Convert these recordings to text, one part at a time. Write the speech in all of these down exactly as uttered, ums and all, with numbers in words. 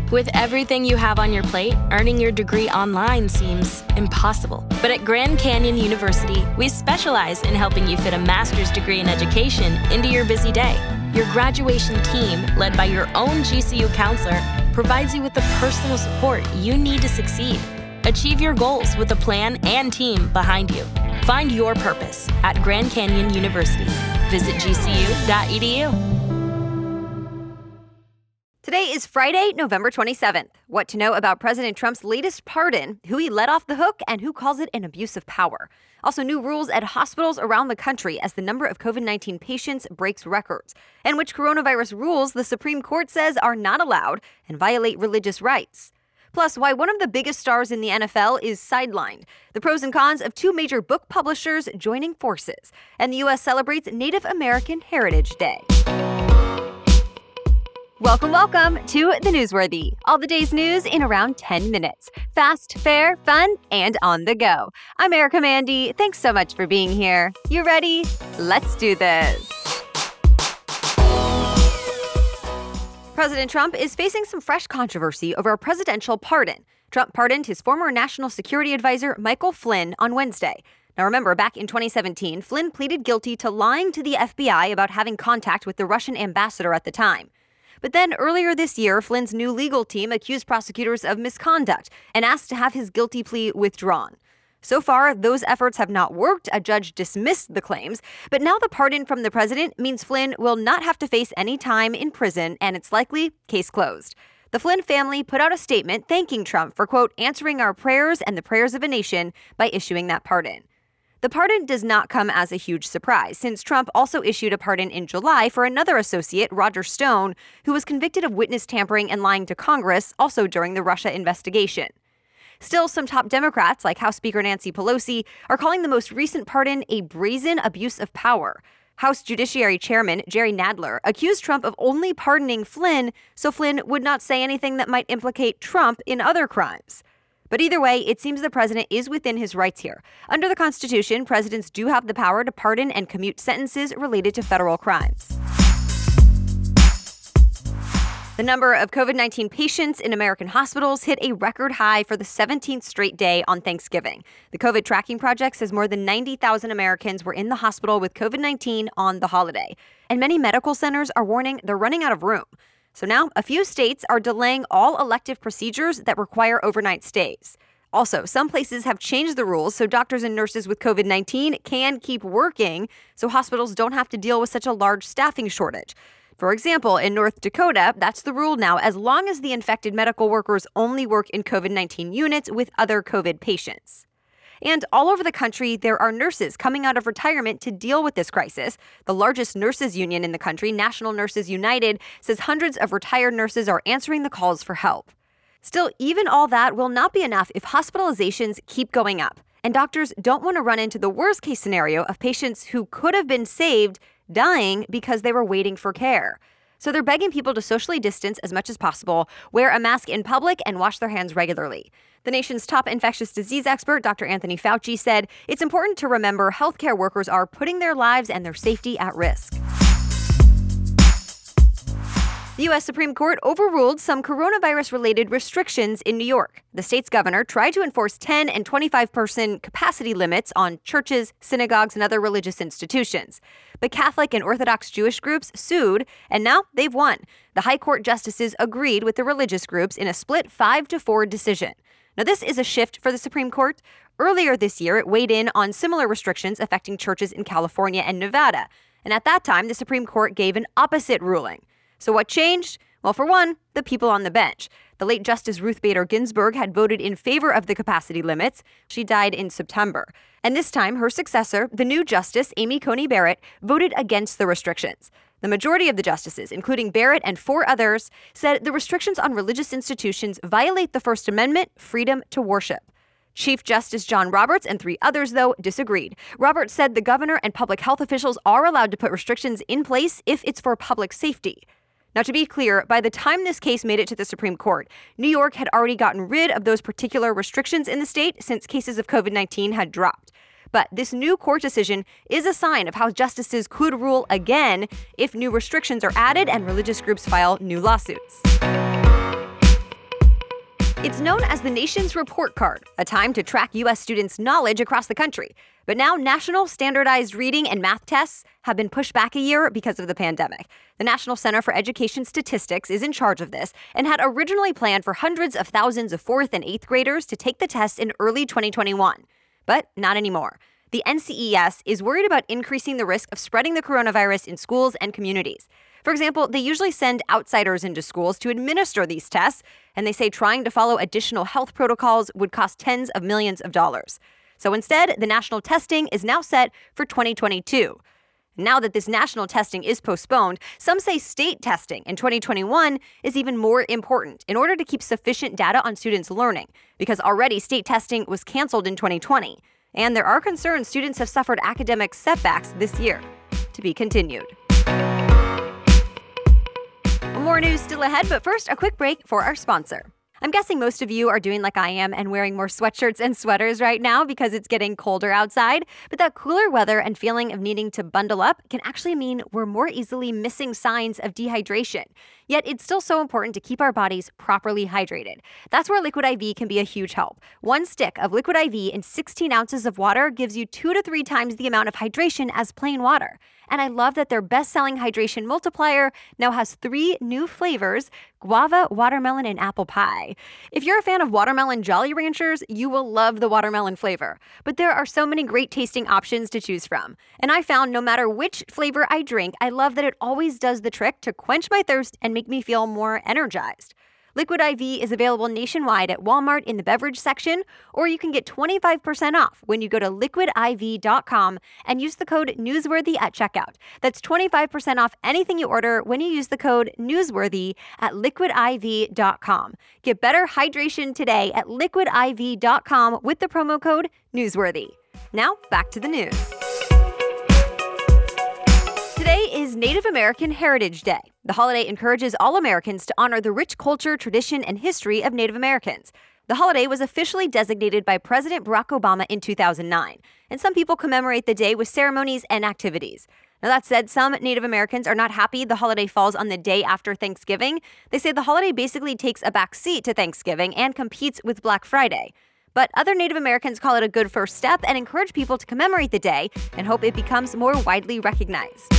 With everything you have on your plate, earning your degree online seems impossible. But at Grand Canyon University, we specialize in helping you fit a master's degree in education into your busy day. Your graduation team, led by your own G C U counselor, provides you with the personal support you need to succeed. Achieve your goals with a plan and team behind you. Find your purpose at Grand Canyon University. Visit G C U dot E D U. Today is Friday, November twenty-seventh. What to know about President Trump's latest pardon, who he let off the hook, and who calls it an abuse of power. Also, new rules at hospitals around the country as the number of COVID nineteen patients breaks records, and which coronavirus rules the Supreme Court says are not allowed and violate religious rights. Plus, why one of the biggest stars in the N F L is sidelined, the pros and cons of two major book publishers joining forces, and the U S celebrates Native American Heritage Day. Welcome, welcome to The Newsworthy. All the day's news in around ten minutes. Fast, fair, fun, and on the go. I'm Erica Mandy. Thanks so much for being here. You ready? Let's do this. President Trump is facing some fresh controversy over a presidential pardon. Trump pardoned his former national security advisor, Michael Flynn, on Wednesday. Now remember, back in twenty seventeen, Flynn pleaded guilty to lying to the F B I about having contact with the Russian ambassador at the time. But then earlier this year, Flynn's new legal team accused prosecutors of misconduct and asked to have his guilty plea withdrawn. So far, those efforts have not worked. A judge dismissed the claims. But now the pardon from the president means Flynn will not have to face any time in prison, and it's likely case closed. The Flynn family put out a statement thanking Trump for, quote, answering our prayers and the prayers of a nation by issuing that pardon. The pardon does not come as a huge surprise, since Trump also issued a pardon in July for another associate, Roger Stone, who was convicted of witness tampering and lying to Congress, also during the Russia investigation. Still, some top Democrats, like House Speaker Nancy Pelosi, are calling the most recent pardon a brazen abuse of power. House Judiciary Chairman Jerry Nadler accused Trump of only pardoning Flynn so Flynn would not say anything that might implicate Trump in other crimes. But either way, it seems the president is within his rights here. Under the Constitution, presidents do have the power to pardon and commute sentences related to federal crimes. The number of COVID nineteen patients in American hospitals hit a record high for the seventeenth straight day on Thanksgiving. The COVID Tracking Project says more than ninety thousand Americans were in the hospital with COVID nineteen on the holiday. And many medical centers are warning they're running out of room. So now, a few states are delaying all elective procedures that require overnight stays. Also, some places have changed the rules so doctors and nurses with COVID nineteen can keep working, so hospitals don't have to deal with such a large staffing shortage. For example, in North Dakota, that's the rule now as long as the infected medical workers only work in COVID nineteen units with other COVID patients. And all over the country, there are nurses coming out of retirement to deal with this crisis. The largest nurses union in the country, National Nurses United, says hundreds of retired nurses are answering the calls for help. Still, even all that will not be enough if hospitalizations keep going up. And doctors don't want to run into the worst case scenario of patients who could have been saved dying because they were waiting for care. So they're begging people to socially distance as much as possible, wear a mask in public, and wash their hands regularly. The nation's top infectious disease expert, Doctor Anthony Fauci, said it's important to remember healthcare workers are putting their lives and their safety at risk. The U S Supreme Court overruled some coronavirus-related restrictions in New York. The state's governor tried to enforce ten and twenty-five person capacity limits on churches, synagogues, and other religious institutions. But Catholic and Orthodox Jewish groups sued, and now they've won. The High Court justices agreed with the religious groups in a split five to four decision. Now, this is a shift for the Supreme Court. Earlier this year, it weighed in on similar restrictions affecting churches in California and Nevada. And at that time, the Supreme Court gave an opposite ruling. So what changed? Well, for one, the people on the bench. The late Justice Ruth Bader Ginsburg had voted in favor of the capacity limits. She died in September. And this time, her successor, the new Justice Amy Coney Barrett, voted against the restrictions. The majority of the justices, including Barrett and four others, said the restrictions on religious institutions violate the First Amendment, freedom to worship. Chief Justice John Roberts and three others, though, disagreed. Roberts said the governor and public health officials are allowed to put restrictions in place if it's for public safety. Now, to be clear, by the time this case made it to the Supreme Court, New York had already gotten rid of those particular restrictions in the state since cases of COVID nineteen had dropped. But this new court decision is a sign of how justices could rule again if new restrictions are added and religious groups file new lawsuits. It's known as the nation's report card, a time to track U S students' knowledge across the country. But now national standardized reading and math tests have been pushed back a year because of the pandemic. The National Center for Education Statistics is in charge of this and had originally planned for hundreds of thousands of fourth and eighth graders to take the test in early twenty twenty-one. But not anymore. The N C E S is worried about increasing the risk of spreading the coronavirus in schools and communities. For example, they usually send outsiders into schools to administer these tests, and they say trying to follow additional health protocols would cost tens of millions of dollars. So instead, the national testing is now set for twenty twenty-two. Now that this national testing is postponed, some say state testing in twenty twenty-one is even more important in order to keep sufficient data on students' learning, because already state testing was canceled in twenty twenty. And there are concerns students have suffered academic setbacks this year. To be continued. More news still ahead, but first, a quick break for our sponsor. I'm guessing most of you are doing like I am and wearing more sweatshirts and sweaters right now because it's getting colder outside. But that cooler weather and feeling of needing to bundle up can actually mean we're more easily missing signs of dehydration. Yet it's still so important to keep our bodies properly hydrated. That's where Liquid I V can be a huge help. One stick of Liquid I V in sixteen ounces of water gives you two to three times the amount of hydration as plain water. And I love that their best-selling hydration multiplier now has three new flavors: guava, watermelon, and apple pie. If you're a fan of watermelon Jolly Ranchers, you will love the watermelon flavor. But there are so many great tasting options to choose from. And I found no matter which flavor I drink, I love that it always does the trick to quench my thirst and make me feel more energized. Liquid I V is available nationwide at Walmart in the beverage section, or you can get twenty-five percent off when you go to liquid I V dot com and use the code Newsworthy at checkout. That's twenty-five percent off anything you order when you use the code Newsworthy at liquid I V dot com. Get better hydration today at liquid I V dot com with the promo code Newsworthy. Now, back to the news. Today is Native American Heritage Day. The holiday encourages all Americans to honor the rich culture, tradition, and history of Native Americans. The holiday was officially designated by President Barack Obama in two thousand nine, and some people commemorate the day with ceremonies and activities. Now, that said, some Native Americans are not happy the holiday falls on the day after Thanksgiving. They say the holiday basically takes a back seat to Thanksgiving and competes with Black Friday. But other Native Americans call it a good first step and encourage people to commemorate the day and hope it becomes more widely recognized.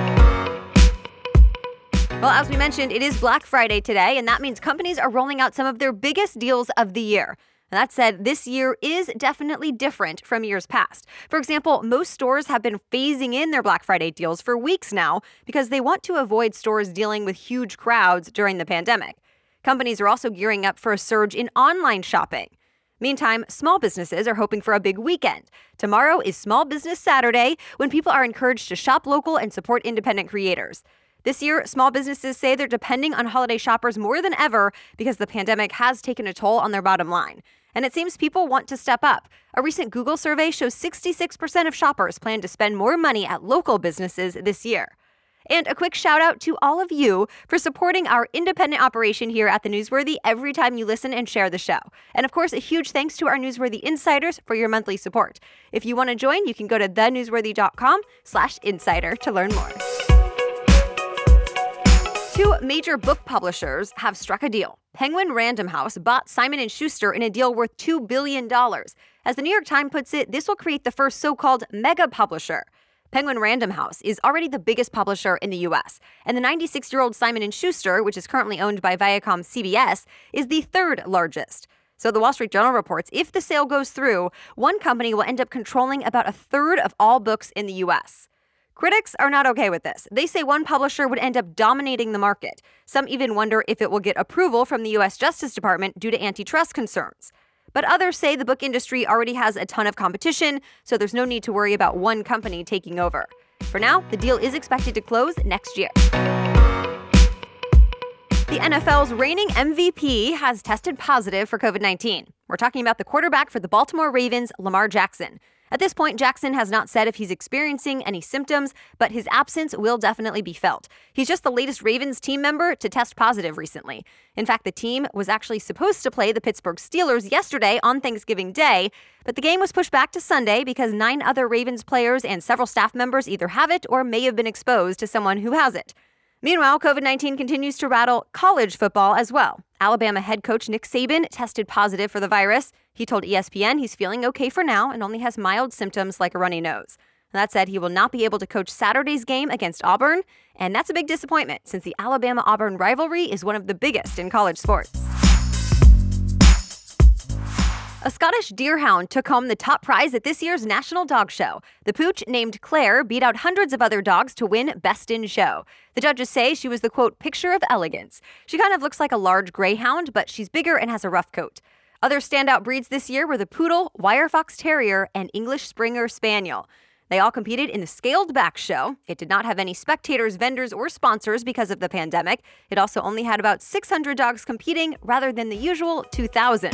Well, as we mentioned, it is Black Friday today, and that means companies are rolling out some of their biggest deals of the year. And that said, this year is definitely different from years past. For example, most stores have been phasing in their Black Friday deals for weeks now because they want to avoid stores dealing with huge crowds during the pandemic. Companies are also gearing up for a surge in online shopping. Meantime, small businesses are hoping for a big weekend. Tomorrow is Small Business Saturday, when people are encouraged to shop local and support independent creators. This year, small businesses say they're depending on holiday shoppers more than ever because the pandemic has taken a toll on their bottom line. And it seems people want to step up. A recent Google survey shows sixty-six percent of shoppers plan to spend more money at local businesses this year. And a quick shout out to all of you for supporting our independent operation here at The Newsworthy every time you listen and share the show. And of course, a huge thanks to our Newsworthy insiders for your monthly support. If you want to join, you can go to the newsworthy dot com slash insider to learn more. Two major book publishers have struck a deal. Penguin Random House bought Simon and Schuster in a deal worth two billion dollars. As the New York Times puts it, this will create the first so-called mega publisher. Penguin Random House is already the biggest publisher in the U S, and the ninety-six-year-old Simon and Schuster, which is currently owned by Viacom C B S, is the third largest. So the Wall Street Journal reports if the sale goes through, one company will end up controlling about a third of all books in the U S. Critics are not okay with this. They say one publisher would end up dominating the market. Some even wonder if it will get approval from the U S Justice Department due to antitrust concerns. But others say the book industry already has a ton of competition, so there's no need to worry about one company taking over. For now, the deal is expected to close next year. The N F L's reigning M V P has tested positive for covid nineteen. We're talking about the quarterback for the Baltimore Ravens, Lamar Jackson. At this point, Jackson has not said if he's experiencing any symptoms, but his absence will definitely be felt. He's just the latest Ravens team member to test positive recently. In fact, the team was actually supposed to play the Pittsburgh Steelers yesterday on Thanksgiving Day, but the game was pushed back to Sunday because nine other Ravens players and several staff members either have it or may have been exposed to someone who has it. Meanwhile, covid nineteen continues to rattle college football as well. Alabama head coach Nick Saban tested positive for the virus. He told E S P N he's feeling okay for now and only has mild symptoms like a runny nose. That said, he will not be able to coach Saturday's game against Auburn, and that's a big disappointment since the Alabama-Auburn rivalry is one of the biggest in college sports. A Scottish deerhound took home the top prize at this year's National Dog Show. The pooch, named Claire, beat out hundreds of other dogs to win Best in Show. The judges say she was the, quote, picture of elegance. She kind of looks like a large greyhound, but she's bigger and has a rough coat. Other standout breeds this year were the Poodle, Wire Fox Terrier, and English Springer Spaniel. They all competed in the Scaled Back Show. It did not have any spectators, vendors, or sponsors because of the pandemic. It also only had about six hundred dogs competing rather than the usual two thousand.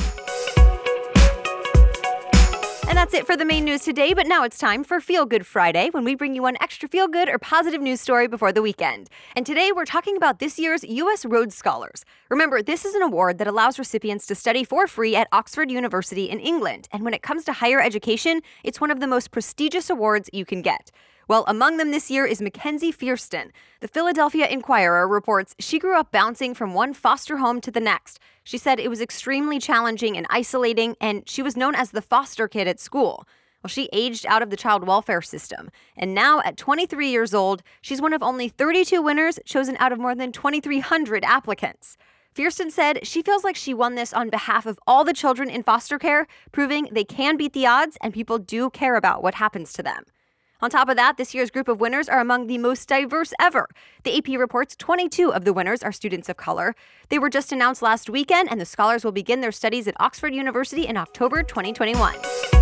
And that's it for the main news today, but now it's time for Feel Good Friday, when we bring you one extra feel-good or positive news story before the weekend. And today we're talking about this year's U S Rhodes Scholars. Remember, this is an award that allows recipients to study for free at Oxford University in England. And when it comes to higher education, it's one of the most prestigious awards you can get. Well, among them this year is Mackenzie Fierston. The Philadelphia Inquirer reports she grew up bouncing from one foster home to the next. She said it was extremely challenging and isolating, and she was known as the foster kid at school. Well, she aged out of the child welfare system, and now at twenty-three years old, she's one of only thirty-two winners chosen out of more than twenty-three hundred applicants. Fierston said she feels like she won this on behalf of all the children in foster care, proving they can beat the odds and people do care about what happens to them. On top of that, this year's group of winners are among the most diverse ever. The A P reports twenty-two of the winners are students of color. They were just announced last weekend, and the scholars will begin their studies at Oxford University in October twenty twenty-one.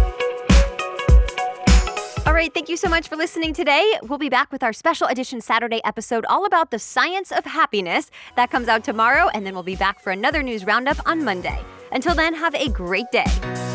All right, thank you so much for listening today. We'll be back with our special edition Saturday episode all about the science of happiness. That comes out tomorrow, and then we'll be back for another news roundup on Monday. Until then, have a great day.